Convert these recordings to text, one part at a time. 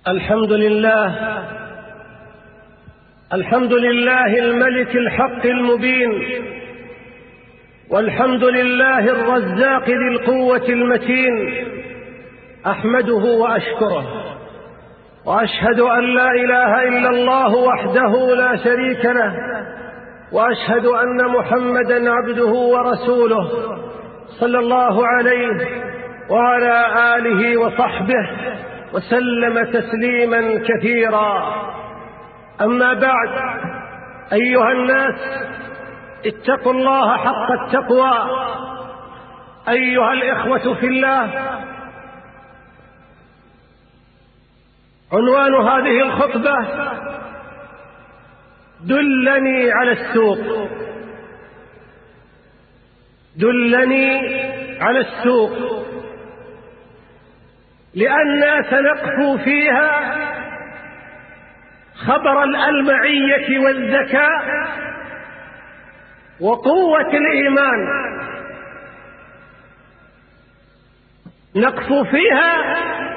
الحمد لله الملك الحق المبين، والحمد لله الرزاق ذي القوة المتين. أحمده وأشكره، وأشهد أن لا إله إلا الله وحده لا شريك له، وأشهد أن محمدًا عبده ورسوله صلى الله عليه وعلى آله وصحبه وسلم تسليما كثيرا. أما بعد، أيها الناس، اتقوا الله حق التقوى. أيها الإخوة في الله، عنوان هذه الخطبة: دلني على السوق. دلني على السوق، لأننا سنقفو فيها خبر الألمعية والذكاء وقوة الإيمان. نقفو فيها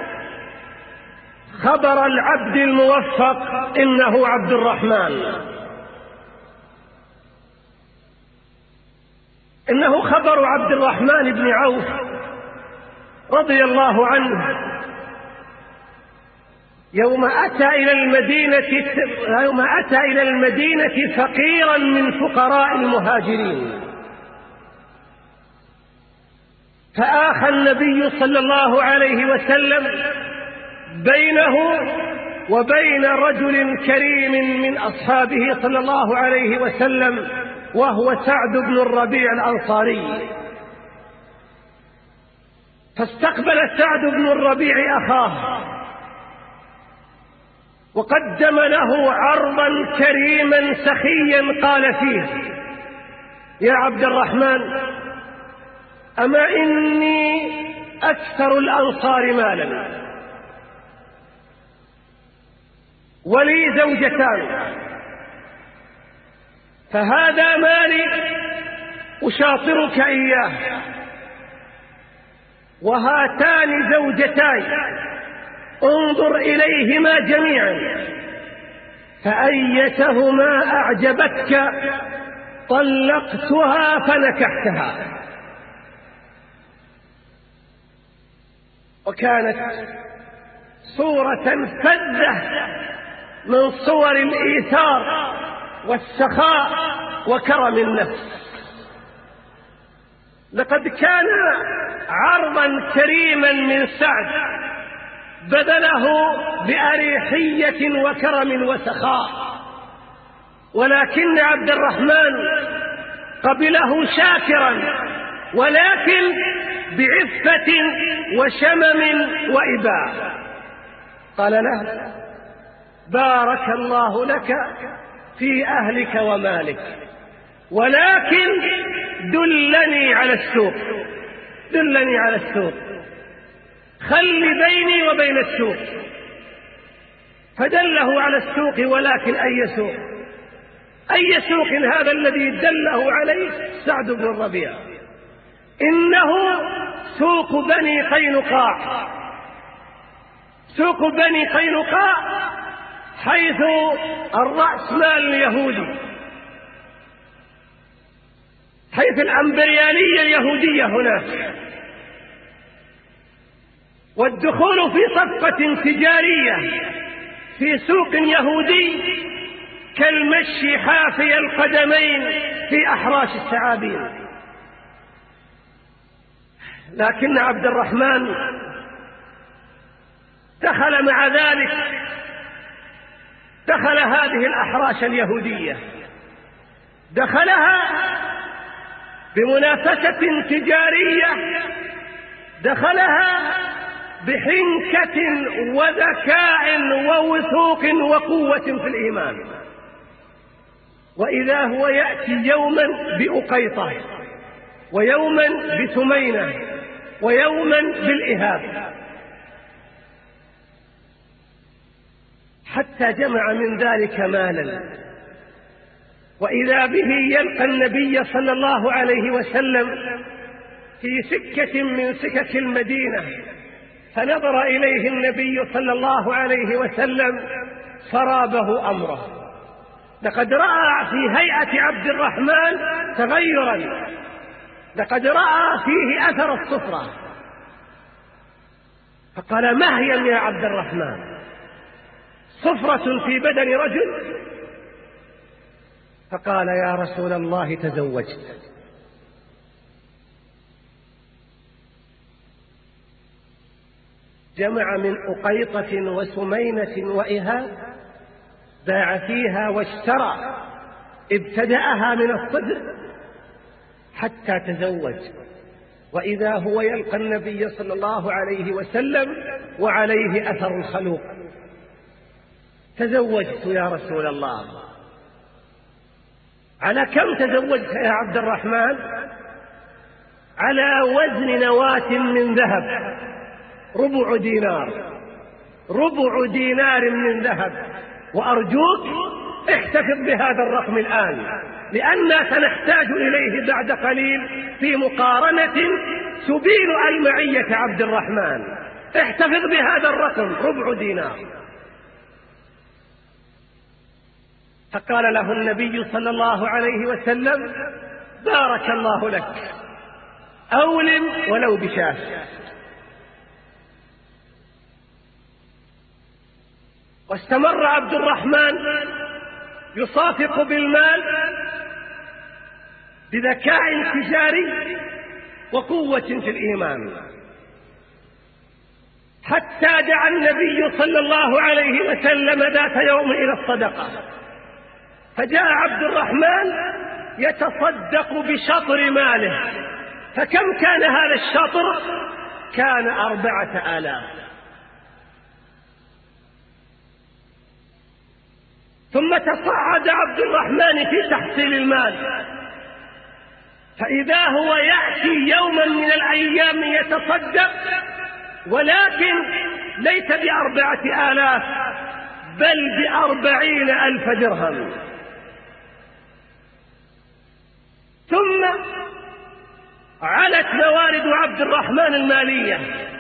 خبر العبد الموفق، إنه عبد الرحمن. إنه خبر عبد الرحمن بن عوف رضي الله عنه يوم أتى إلى المدينة فقيرا من فقراء المهاجرين، فآخى النبي صلى الله عليه وسلم بينه وبين رجل كريم من أصحابه صلى الله عليه وسلم، وهو سعد بن الربيع الأنصاري. فاستقبل سعد بن الربيع أخاه وقدم له عرضا كريما سخيا، قال فيه: يا عبد الرحمن، أما إني أكثر الأنصار مالا، ولي زوجتان، فهذا مالي أشاطرك إياه، وهاتان زوجتاي انظر إليهما جميعا، فأيتهما أعجبتك طلقتها فنكحتها. وكانت صورة فذة من صور الإيثار والسخاء وكرم النفس. لقد كان عرضا كريما من سعد بذله بأريحية وكرم وسخاء، ولكن عبد الرحمن قبله شاكرا، ولكن بعفة وشمم وإباء. قال له: بارك الله لك في أهلك ومالك، ولكن دلني على السوق. دلني على السوق، خل بيني وبين السوق. فدله على السوق، ولكن أي سوق؟ أي سوق هذا الذي دله عليه سعد بن الربيع؟ إنه سوق بني قينقاع. سوق بني قينقاع حيث الرأسمال اليهودي، حيث الأمبريالية اليهودية هناك. والدخول في صفقة تجارية في سوق يهودي كالمشي حافي القدمين في أحراش الثعابين. لكن عبد الرحمن دخل مع ذلك، دخل هذه الأحراش اليهودية، دخلها بمنافسة تجارية، دخلها بحنكة وذكاء ووثوق وقوة في الإيمان. وإذا هو يأتي يوما بأقيطة، ويوما بثمينة، ويوما بالإهاب، حتى جمع من ذلك مالا. وإذا به يلقى النبي صلى الله عليه وسلم في سكة من سكك المدينة، فنظر إليه النبي صلى الله عليه وسلم فرابه أمره. لقد رأى في هيئة عبد الرحمن تغيرا، لقد رأى فيه أثر الصفرة، فقال: مهيا يا عبد الرحمن، صفرة في بدن رجل؟ فقال: يا رسول الله تزوجت. جمع من أقيطة وسمينة وإهاب، باع فيها واشترى، ابتدأها من الصدر حتى تزوج، وإذا هو يلقى النبي صلى الله عليه وسلم وعليه أثر الخلوق. تزوجت يا رسول الله. على كم تزوجت يا عبد الرحمن؟ على وزن نواة من ذهب، ربع دينار، ربع دينار من ذهب. وأرجوك احتفظ بهذا الرقم الآن، لأننا سنحتاج إليه بعد قليل في مقارنة تبين المعية عبد الرحمن. احتفظ بهذا الرقم، ربع دينار. فقال له النبي صلى الله عليه وسلم: بارك الله لك، أولم ولو بشاة. واستمر عبد الرحمن يصافق بالمال بذكاء تجاري وقوة في الإيمان، حتى دعا النبي صلى الله عليه وسلم ذات يوم إلى الصدقة، فجاء عبد الرحمن يتصدق بشطر ماله. فكم كان هذا الشطر؟ كان 4000. ثم تصعد عبد الرحمن في تحصيل المال، فإذا هو يأتي يوما من الأيام يتصدق، ولكن ليس ب4000 بل ب40,000 درهم. ثم علت موارد عبد الرحمن المالية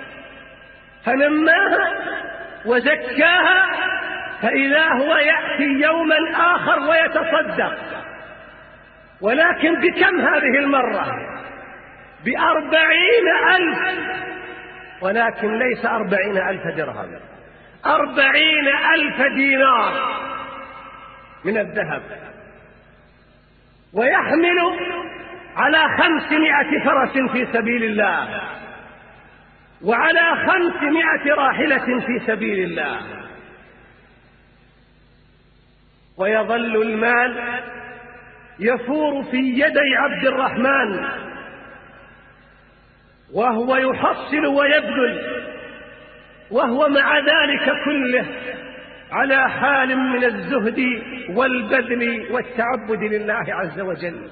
فنماها وزكاها، فإذا هو يأتي يوما آخر ويتصدق، ولكن بكم هذه المرة؟ ب40,000، ولكن ليس 40,000 درهم، 40,000 دينار من الذهب. ويحمل على 500 فرس في سبيل الله، وعلى 500 راحلة في سبيل الله. ويظل المال يفور في يدي عبد الرحمن، وهو يحصل ويبذل، وهو مع ذلك كله على حال من الزهد والبذل والتعبد لله عز وجل.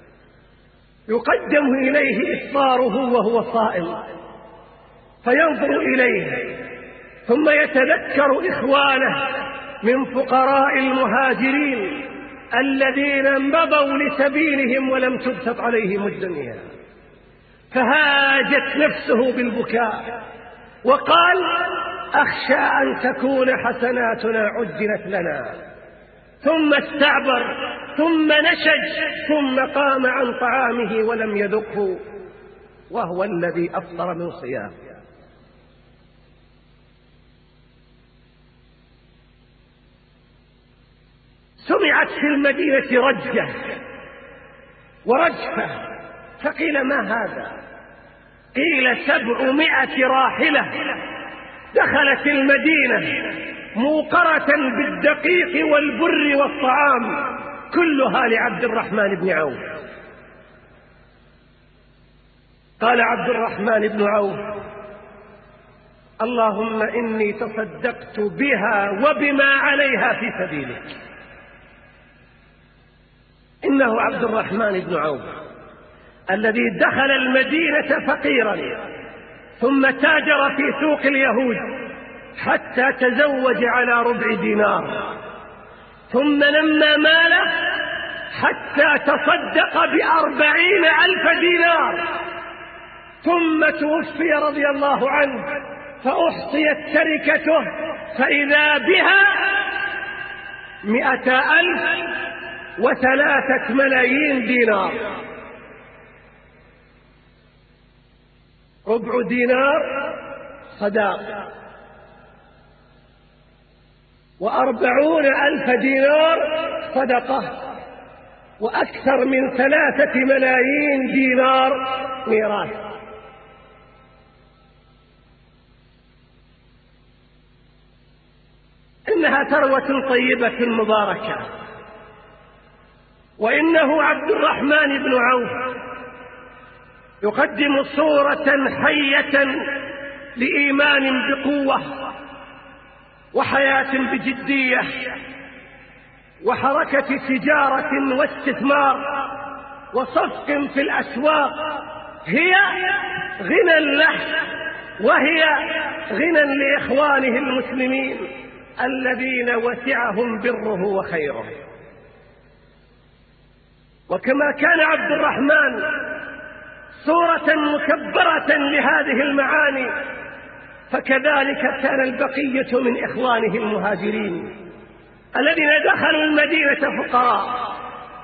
يقدم إليه إفطاره وهو صائم، فينظر إليه، ثم يتذكر إخوانه من فقراء المهاجرين الذين مضوا لسبيلهم ولم تبسط عليهم الدنيا، فهاجت نفسه بالبكاء وقال: أخشى أن تكون حسناتنا عجلت لنا. ثم استعبر، ثم نشج، ثم قام عن طعامه ولم يذقه، وهو الذي أفطر من صيام. سمعت في المدينة رجة ورجفة، فقيل: ما هذا؟ قيل: 700 راحلة دخلت المدينة موقرة بالدقيق والبر والطعام، كلها لعبد الرحمن بن عوف. قال عبد الرحمن بن عوف: اللهم إني تصدقت بها وبما عليها في سبيلك. إنه عبد الرحمن بن عوف الذي دخل المدينة فقيرا، ثم تاجر في سوق اليهود حتى تزوج على 4 دينار، ثم نمى ماله حتى تصدق ب40,000 دينار، ثم توفي رضي الله عنه فأحصيت تركته فإذا بها 100,003 ملايين دينار. ربع دينار صداق، 40,000 دينار صدقة، وأكثر من 3 ملايين دينار ميراث. إنها ثروة طيبة مباركة. وإنه عبد الرحمن بن عوف يقدم صورة حية لإيمان بقوة وحياة بجدية وحركة تجارة واستثمار وصفق في الأسواق، هي غنى له وهي غنى لإخوانه المسلمين الذين وسعهم بره وخيره. وكما كان عبد الرحمن صورة مكبرة لهذه المعاني، فكذلك كان البقية من إخوانه المهاجرين الذين دخلوا المدينة فقراء،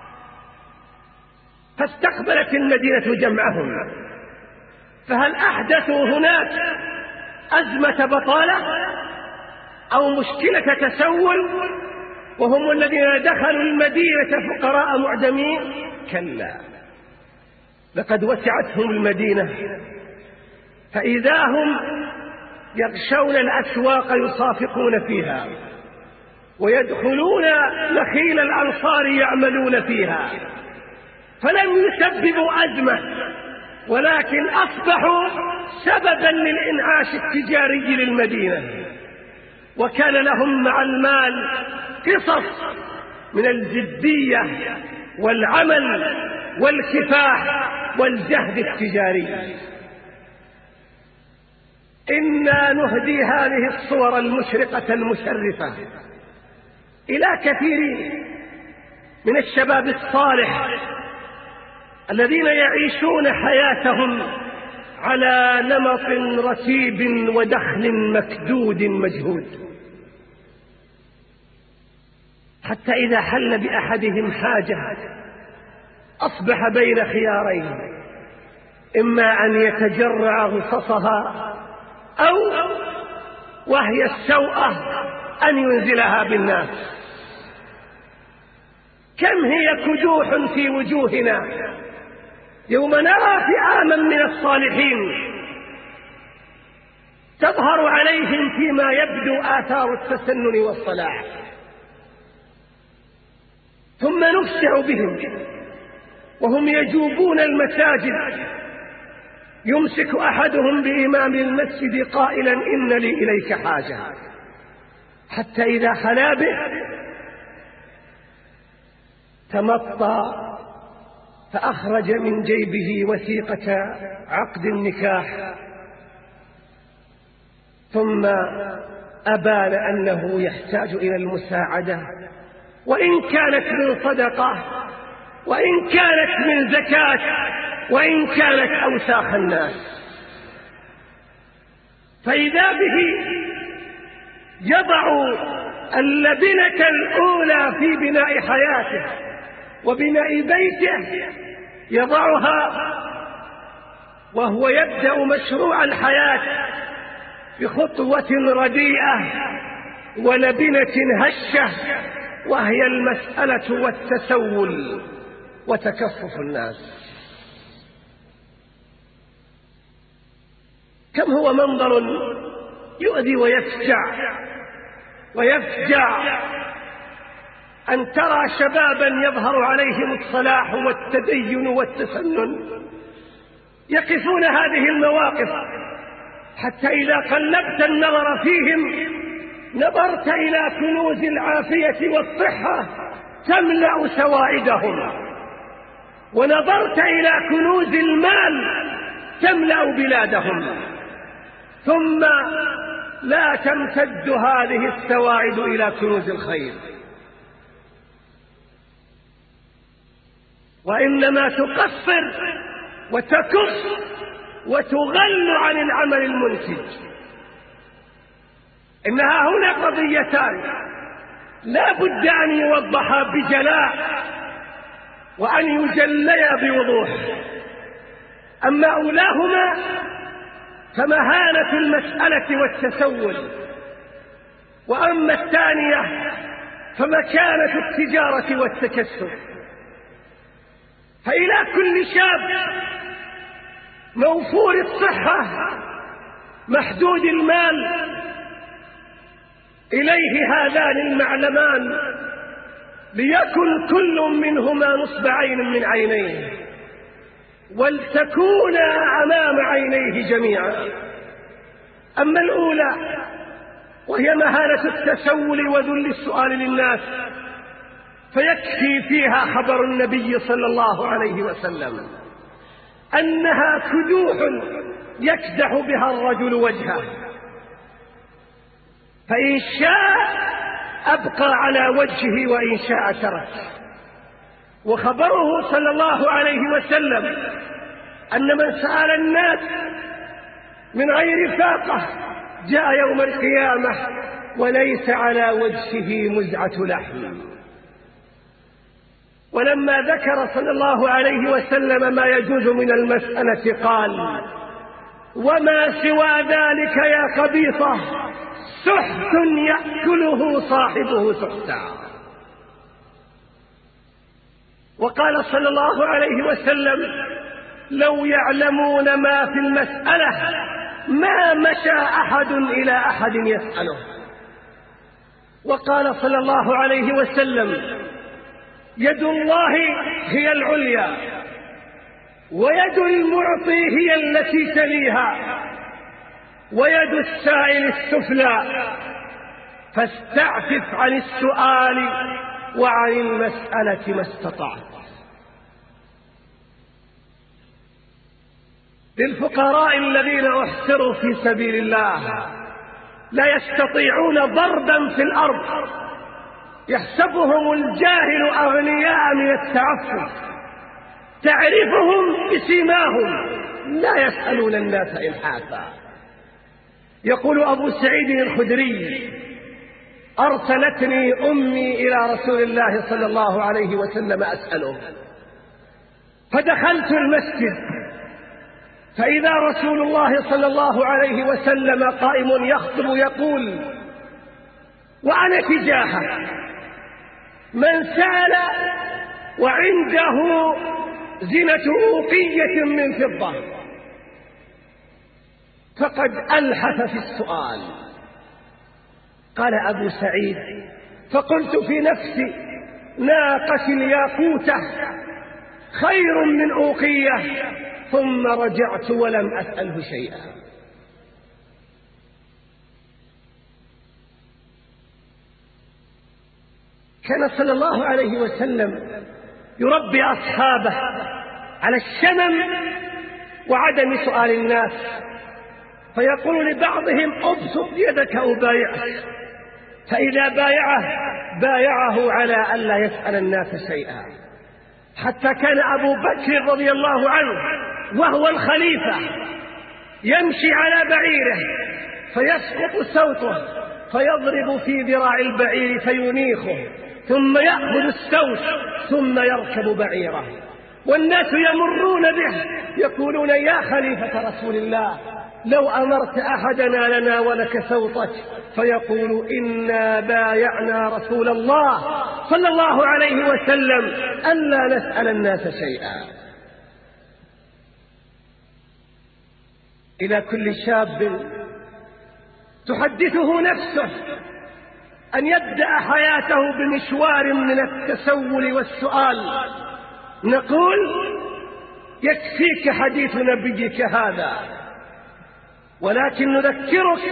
فاستقبلت المدينة جمعهم. فهل أحدثوا هناك أزمة بطالة أو مشكلة تسول وهم الذين دخلوا المدينة فقراء معدمين؟ كلا، لقد وسعتهم المدينة، فإذا هم يغشون الأسواق يصافقون فيها، ويدخلون نخيل الأنصار يعملون فيها، فلم يسببوا أزمة، ولكن أصبحوا سببا للإنعاش التجاري للمدينة. وكان لهم مع المال قصص من الجدية والعمل والكفاح والجهد التجاري. إنا نهدي هذه الصور المشرقة المشرفة إلى كثيرين من الشباب الصالح الذين يعيشون حياتهم على نمط رتيب ودخل مكدود مجهود، حتى إذا حل بأحدهم حاجة أصبح بين خيارين: إما أن يتجرع غصصها، أو وهي السوءة أن ينزلها بالناس. كم هي كدوح في وجوهنا يوم نرى فئاما من الصالحين تظهر عليهم فيما يبدو آثار التسنن والصلاح، ثم نفسع بهم وهم يجوبون المساجد، يمسك أحدهم بإمام المسجد قائلا: إن لي إليك حاجة، حتى إذا خلا به تمطى فأخرج من جيبه وثيقة عقد النكاح، ثم أبان أنه يحتاج إلى المساعدة، وإن كانت من صدقة، وإن كانت من زكاة، وإن كانت أوساخ الناس. فإذا به يضع اللبنة الأولى في بناء حياته وبناء بيته، يضعها وهو يبدأ مشروع الحياة بخطوة رديئة ولبنة هشة، وهي المسألة والتسول وتكفف الناس. كم هو منظر يؤذي ويفجع أن ترى شبابا يظهر عليهم الصلاح والتدين والتسنن يقفون هذه المواقف، حتى إذا قلبت النظر فيهم نظرت إلى كنوز العافية والصحة تملأ سوائدهم، ونظرت إلى كنوز المال تملأ بلادهم، ثم لا تمتد هذه السواعد إلى كنوز الخير، وإنما تقصر وتكف وتغل عن العمل المنتج. إنها هنا قضيتان لا بد أن يوضحا بجلاء وأن يجليا بوضوح. أما أولاهما فمهانة المسألة والتسول، وأما الثانية فمكانة التجارة والتكسب. فإلى كل شاب موفور الصحة محدود المال إليه هذان المعلمان، ليكن كل منهما نصب عين من عينيه، ولتكونا أمام عينيه جميعا. أما الأولى وهي مهانة التسول وذل السؤال للناس، فيكفي فيها خبر النبي صلى الله عليه وسلم أنها كدوح يكدح بها الرجل وجهه، فإن شاء أبقى على وجهه وإن شاء ترك. وخبره صلى الله عليه وسلم أن من سأل الناس من غير فاقة جاء يوم القيامة وليس على وجهه مزعة لحم. ولما ذكر صلى الله عليه وسلم ما يجوز من المسألة قال: وما سوى ذلك يا قبيصة سحت يأكله صاحبه سحتا. وقال صلى الله عليه وسلم: لو يعلمون ما في المسألة ما مشى أحد إلى أحد يسأله. وقال صلى الله عليه وسلم: يد الله هي العليا ويد المعطي هي التي تليها ويد السائل السفلى، فاستعفف عن السؤال وعن المسألة ما استطعت. للفقراء الذين احسروا في سبيل الله لا يستطيعون ضربا في الأرض، يحسبهم الجاهل أغنياء من التعفف، تعرفهم بسيماهم لا يسألون الناس إلحافا. يقول أبو سعيد الخدري: أرسلتني أمي إلى رسول الله صلى الله عليه وسلم أسأله، فدخلت المسجد فإذا رسول الله صلى الله عليه وسلم قائم يخطب يقول وأنا تجاهه: من سأل وعنده زنة أوقية من فضة فقد ألحف في السؤال. قال أبو سعيد: فقلت في نفسي: ناقة الياقوتة خير من أوقية، ثم رجعت ولم أسأله شيئا. كان صلى الله عليه وسلم يربي أصحابه على الشمم وعدم سؤال الناس، فيقول لبعضهم: ابسط يدك أبايعك، فإذا بايعه على ألا يسأل الناس شيئا. حتى كان أبو بكر رضي الله عنه وهو الخليفة يمشي على بعيره فيسقط صوته فيضرب في ذراع البعير فينيخه، ثم يأخذ السوس ثم يركب بعيره، والناس يمرون به يقولون: يا خليفة رسول الله لو أمرت أحدنا لناولك سوطك، فيقول: إنا بايعنا رسول الله صلى الله عليه وسلم ألا نسأل الناس شيئا. إلى كل شاب تحدثه نفسه أن يبدأ حياته بمشوار من التسول والسؤال نقول: يكفيك حديث نبيك هذا، ولكن نذكرك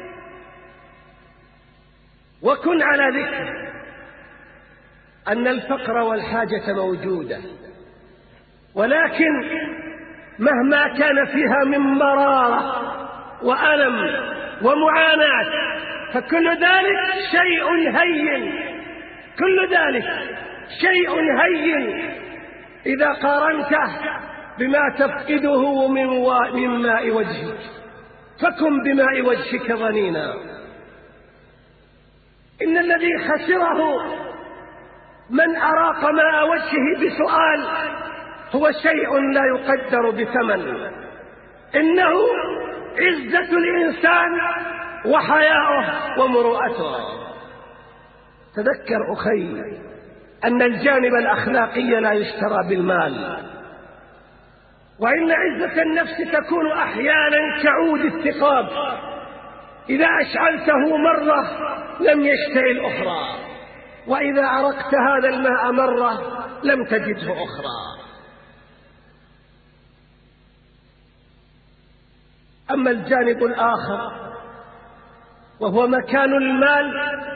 وكن على ذكر أن الفقر والحاجة موجودة، ولكن مهما كان فيها من مرارة وألم ومعاناة فكل ذلك شيء هين، كل ذلك شيء هين إذا قارنته بما تفقده من ماء وجهك، فكن بماء وجهك ظنينا. إن الذي خسره من أراق ماء وجهه بسؤال هو شيء لا يقدر بثمن، إنه عزة الإنسان وحياؤه ومروءته. تذكر أخي أن الجانب الأخلاقي لا يشترى بالمال، وإن عزة النفس تكون أحيانا كعود الثقاب، إذا أشعلته مرة لم يشتعل أخرى، وإذا أرقت هذا الماء مرة لم تجده أخرى. أما الجانب الآخر وهو مكان المال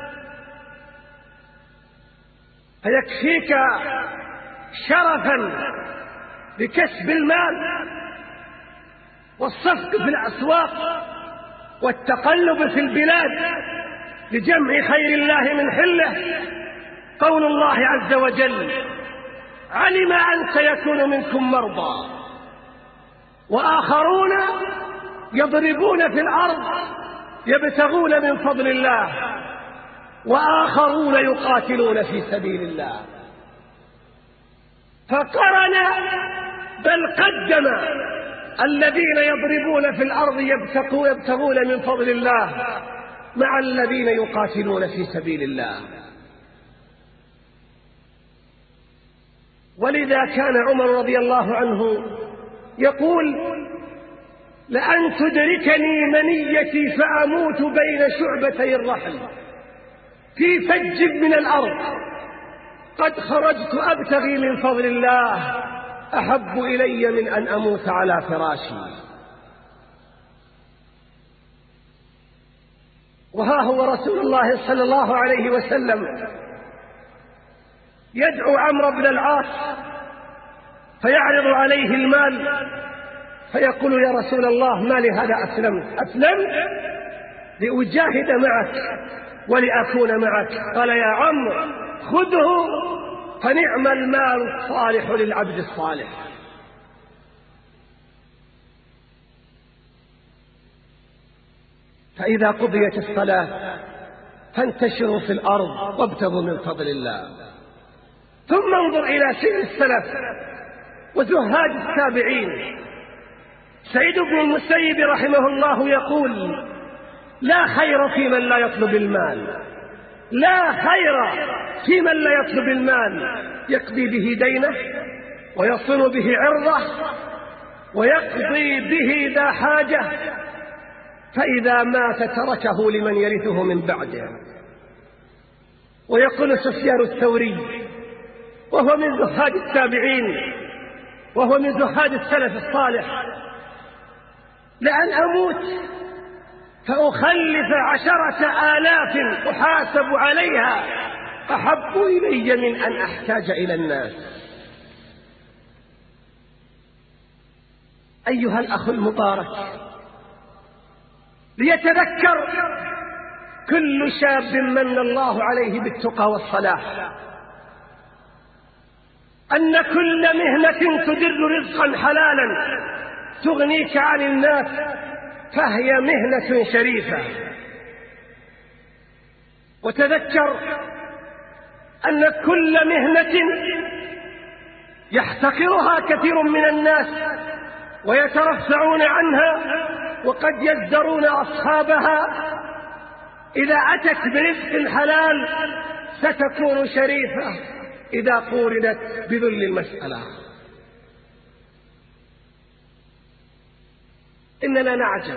فيكفيك شرفا بكسب المال والصفق في الأسواق والتقلب في البلاد لجمع خير الله من حله قول الله عز وجل: علم أن سيكون منكم مرضى وآخرون يضربون في الأرض يبتغون من فضل الله وآخرون يقاتلون في سبيل الله. فقرن بل قدم الذين يضربون في الأرض يبتغون من فضل الله مع الذين يقاتلون في سبيل الله. ولذا كان عمر رضي الله عنه يقول: لأن تدركني منيتي فأموت بين شعبتي الرحل في فج من الأرض قد خرجت أبتغي من فضل الله أحب إلي من أن أموت على فراشي. وها هو رسول الله صلى الله عليه وسلم يدعو عمرو بن العاص فيعرض عليه المال فيقول: يا رسول الله ما لهذا أسلمت لأجاهد معك ولأكون معك. قال: يا عمرو خذه فنعم المال الصالح للعبد الصالح. فإذا قضيت الصلاة فانتشروا في الأرض وابتغوا من فضل الله. ثم انظر إلى سير السلف وزهاد التابعين. سعيد بن المسيب رحمه الله يقول: لا خير في من لا يطلب المال، لا خير في من لا يطلب المال، يقضي به دينه ويصون به عرضه ويقضي به ذا حاجة، فإذا مات تركه لمن يرثه من بعده. ويقول سفيان الثوري وهو من زهاد التابعين وهو من زهاد السلف الصالح: لأن أموت فأخلف 10,000 أحاسب عليها أحب إلي من أن أحتاج إلى الناس. أيها الأخ المبارك، ليتذكر كل شاب من الله عليه بالتقى والصلاح أن كل مهنة تدر رزقا حلالا تغنيك عن الناس فهي مهنة شريفة. وتذكر أن كل مهنة يحتقرها كثير من الناس ويترفعون عنها وقد يزدرون أصحابها، إذا أتت برزق حلال ستكون شريفة إذا قورنت بذل المسألة. إننا نعجب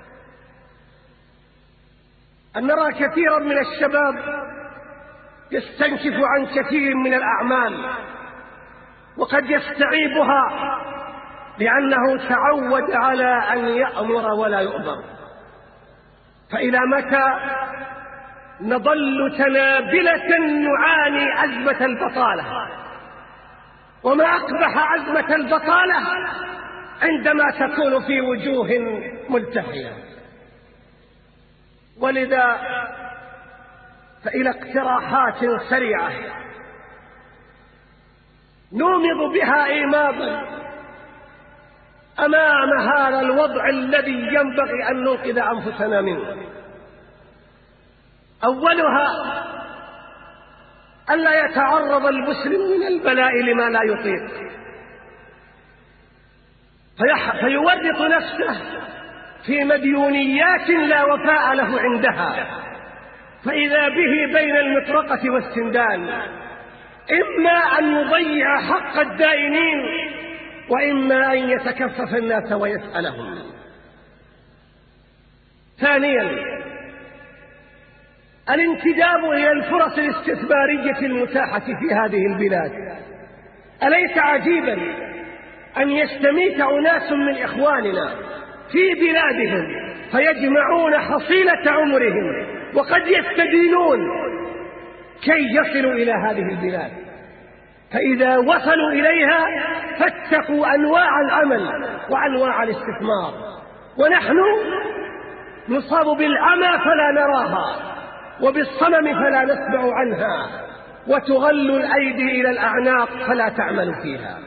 أن نرى كثيرا من الشباب يستنكف عن كثير من الأعمال وقد يستعيبها لأنه تعود على أن يأمر ولا يؤمر. فإلى متى نظل تنابلة نعاني أزمة البطالة؟ وما أقبح أزمة البطالة عندما تكون في وجوه ملتحية. ولذا فإلى اقتراحات سريعة نومض بها إيماضا أمام هذا الوضع الذي ينبغي أن ننقذ أنفسنا منه. أولها ألا يتعرض المسلم من البلاء لما لا يطيق، فيورط نفسه في مديونيات لا وفاء له عندها، فإذا به بين المطرقة والسندان، إما أن يضيع حق الدائنين وإما أن يتكفف الناس ويسألهم. ثانيا الانتداب إلى الفرص الاستثمارية المتاحة في هذه البلاد. أليس عجيبا أن يستميت أناس من إخواننا في بلادهم فيجمعون حصيلة عمرهم وقد يستدينون كي يصلوا إلى هذه البلاد، فإذا وصلوا إليها فاتقوا أنواع العمل وأنواع الاستثمار، ونحن نصاب بالعمى فلا نراها وبالصمم فلا نسمع عنها، وتغل الأيدي إلى الأعناق فلا تعمل فيها.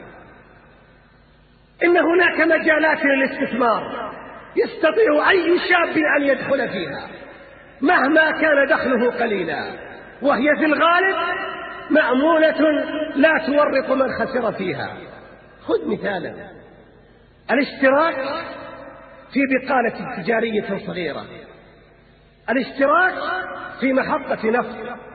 إن هناك مجالات للاستثمار يستطيع أي شاب أن يدخل فيها مهما كان دخله قليلا، وهي في الغالب مأمونة لا تورط من خسر فيها. خذ مثالا: الاشتراك في بقالة تجارية صغيرة، الاشتراك في محطة نفط،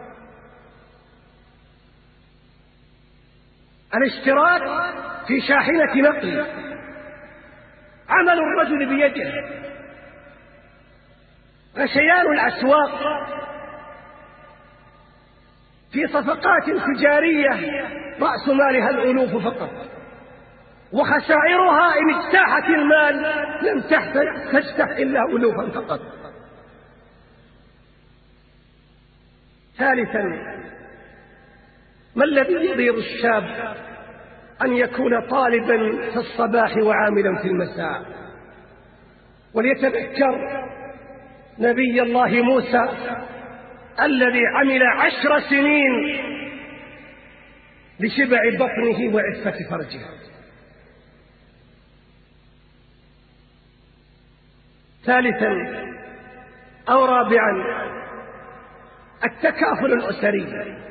الاشتراك في شاحنة نقل، عمل الرجل بيده، غشيان الأسواق في صفقات تجارية رأس مالها الألوف فقط، وخسائرها إن اجتاحت المال لم تجتاح إلا ألوفا فقط. ثالثا، ما الذي يضير الشاب أن يكون طالبا في الصباح وعاملا في المساء؟ وليتذكر نبي الله موسى الذي عمل 10 سنين لشبع بطنه وعفة فرجه. ثالثا أو رابعا، التكافل الأسري.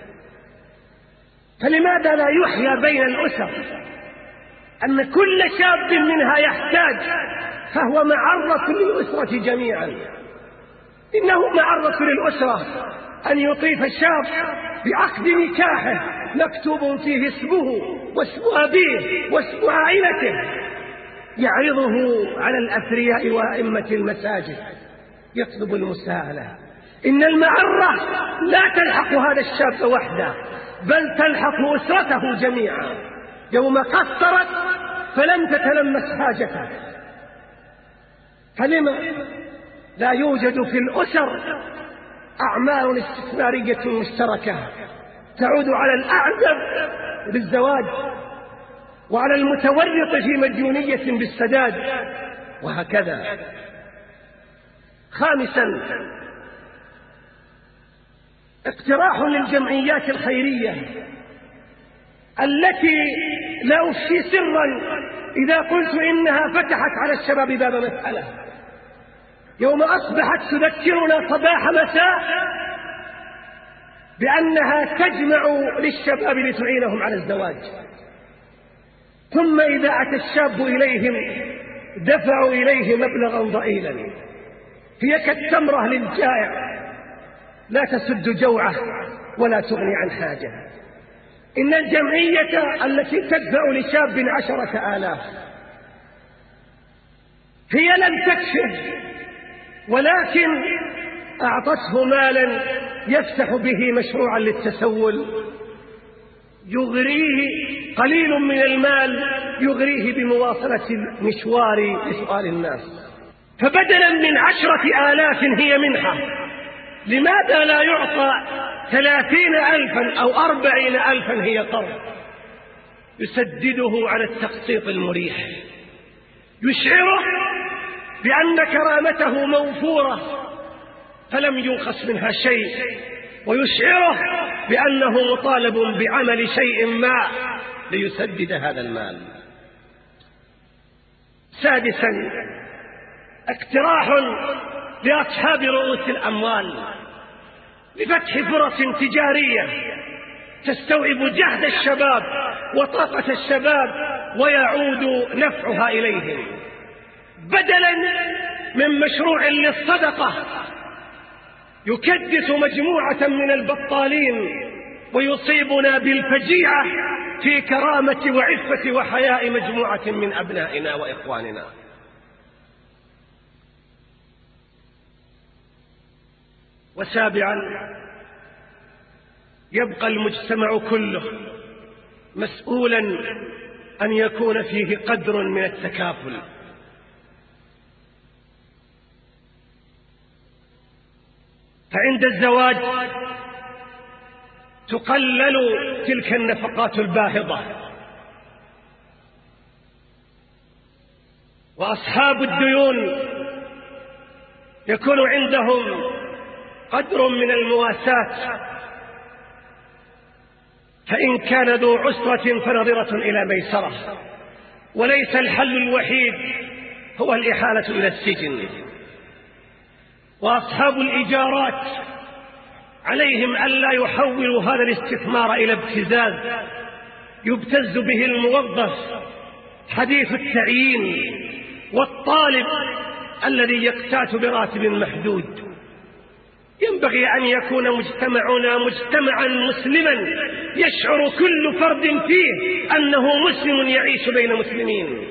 فلماذا لا يحيى بين الأسر أن كل شاب منها يحتاج، فهو معرة للأسرة جميعا. إنه معرة للأسرة أن يطيف الشاب بعقد نكاحه مكتوب فيه اسمه واسم أبيه واسم عائلته، يعرضه على الأثرياء وأئمة المساجد يطلب المساءلة. إن المعرة لا تلحق هذا الشاب وحده، بل تلحق أسرته جميعا. يوم قصرت فلم تتلمس حاجته. فلما لا يوجد في الأسر أعمال استثمارية مشتركة تعود على الأعزب بالزواج وعلى المتورط في مديونية بالسداد وهكذا. خامسا، اقتراح للجمعيات الخيرية التي لا أفشي سرا إذا قلت إنها فتحت على الشباب باب مسألة. يوم أصبحت تذكرنا صباح مساء بأنها تجمع للشباب لتعينهم على الزواج، ثم إذا أتى الشاب إليهم دفعوا إليه مبلغا ضئيلا هي كالتمرة للجائع لا تسد جوعه ولا تغني عن حاجة. إن الجمعية التي تدفع لشاب 10,000 هي لم تكشف، ولكن أعطته مالا يفتح به مشروعا للتسول يغريه قليل من المال، يغريه بمواصلة المشوار لسؤال الناس. فبدلا من 10,000 هي منحة، لماذا لا يعطى 30,000 أو 40,000 هي قرض يسدده على التقسيط المريح، يشعره بأن كرامته موفورة فلم ينقص منها شيء، ويشعره بأنه مطالب بعمل شيء ما ليسدد هذا المال. سادسا، اقتراح لأصحاب رؤوس الأموال لفتح فرص تجارية تستوعب جهد الشباب وطاقة الشباب ويعود نفعها إليهم، بدلا من مشروع للصدقة يكدس مجموعة من البطالين ويصيبنا بالفجيعة في كرامة وعفة وحياء مجموعة من أبنائنا وإخواننا. وسابعا، يبقى المجتمع كله مسؤولا أن يكون فيه قدر من التكافل. فعند الزواج تقلل تلك النفقات الباهظة، وأصحاب الديون يكون عندهم قدر من المواساة، فإن كان ذو عسرة فنظرة إلى ميسرة، وليس الحل الوحيد هو الإحالة إلى السجن. وأصحاب الإيجارات عليهم ألا يحولوا هذا الاستثمار إلى ابتزاز يبتز به الموظف حديث التعيين والطالب الذي يقتات براتب محدود. ينبغي أن يكون مجتمعنا مجتمعا مسلما يشعر كل فرد فيه أنه مسلم يعيش بين مسلمين،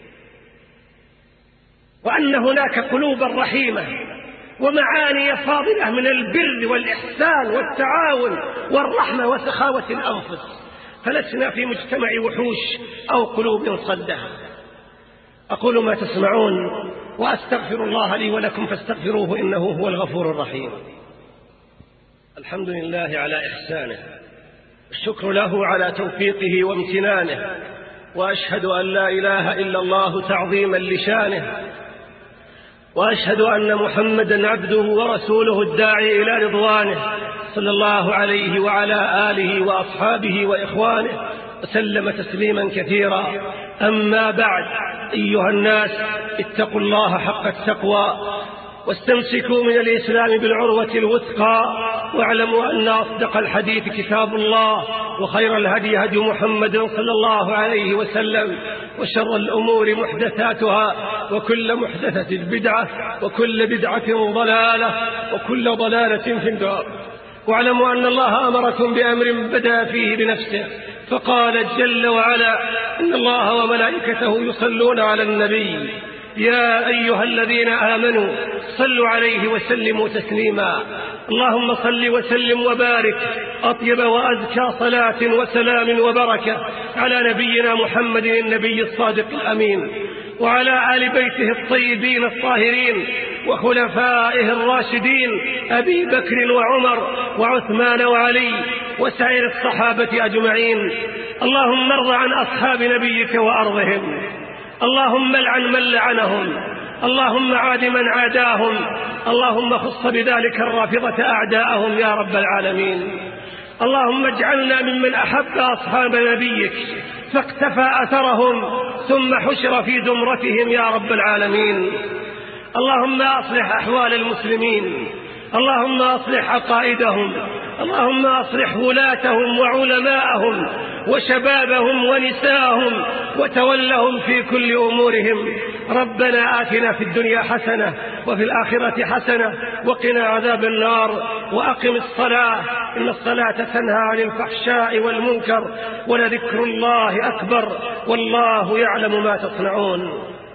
وأن هناك قلوبا رحيمة ومعاني فاضلة من البر والإحسان والتعاون والرحمة وسخاوة الأنفس، فلسنا في مجتمع وحوش أو قلوب صدة. أقول ما تسمعون وأستغفر الله لي ولكم فاستغفروه إنه هو الغفور الرحيم. الحمد لله على إحسانه، الشكر له على توفيقه وامتنانه، وأشهد أن لا إله إلا الله تعظيما لشانه، وأشهد أن محمدا عبده ورسوله الداعي إلى رضوانه صلى الله عليه وعلى آله وأصحابه وإخوانه وسلم تسليما كثيرا. أما بعد، أيها الناس، اتقوا الله حق التقوى واستمسكوا من الإسلام بالعروة الوثقى، واعلموا أن أصدق الحديث كتاب الله، وخير الهدي هدي محمد صلى الله عليه وسلم، وشر الأمور محدثاتها، وكل محدثة بدعة، وكل بدعة ضلالة، وكل ضلالة في النار. واعلموا أن الله أمركم بأمر بدأ فيه بنفسه، فقال جل وعلا: إن الله وملائكته يصلون على النبي يا أيها الذين آمنوا صلوا عليه وسلموا تسليما. اللهم صل وسلم وبارك أطيب وأزكى صلاة وسلام وبركة على نبينا محمد النبي الصادق الأمين، وعلى آل بيته الطيبين الطاهرين وخلفائه الراشدين أبي بكر وعمر وعثمان وعلي وسائر الصحابة أجمعين. اللهم ارض عن أصحاب نبيك وأرضهم، اللهم لعن من لعنهم، اللهم عاد من عاداهم، اللهم خص بذلك الرافضة أعداءهم يا رب العالمين. اللهم اجعلنا ممن أحب أصحاب نبيك فاقتفى أثرهم ثم حشر في زمرتهم يا رب العالمين. اللهم أصلح أحوال المسلمين، اللهم أصلح عقائدهم، اللهم أصلح ولاتهم وعلماءهم وشبابهم ونساءهم وتولهم في كل أمورهم. ربنا آتنا في الدنيا حسنة وفي الآخرة حسنة وقنا عذاب النار، وأقم الصلاة إن الصلاة تنهى عن الفحشاء والمنكر، ولذكر الله أكبر، والله يعلم ما تصنعون.